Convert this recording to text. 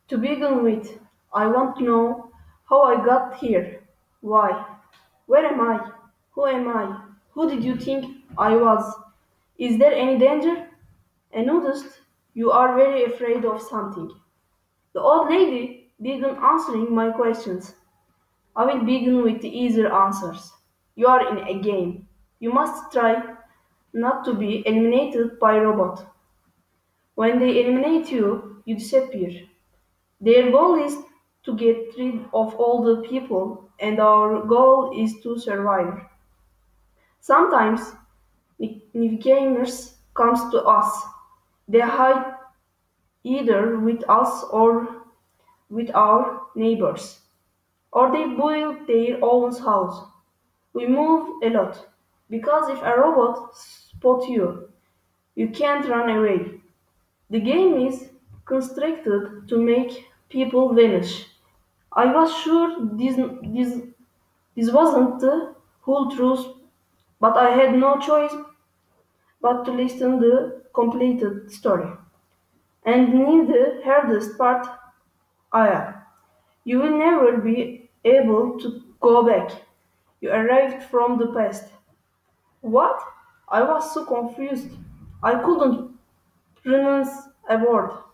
To begin with, I want to know how I got here. Why? Where am I? Who am I? Who did you think I was? Is there any danger? I noticed you are very afraid of something. The old lady began answering my questions. I will begin with the easier answers. You are in a game. You must try not to be eliminated by a robot. When they eliminate you, you disappear. Their goal is to get rid of all the people, and our goal is to survive. Sometimes navigators comes to us. They hide either with us or with our neighbors, or they build their own house. We move a lot because if a robot spots you, you can't run away. The game is constructed to make people vanish. I was sure this wasn't the whole truth, but I had no choice but to listen the completed story. And in the hardest part, Aya, you will never be able to go back. You arrived from the past. What? I was so confused. I couldn't pronounce a word.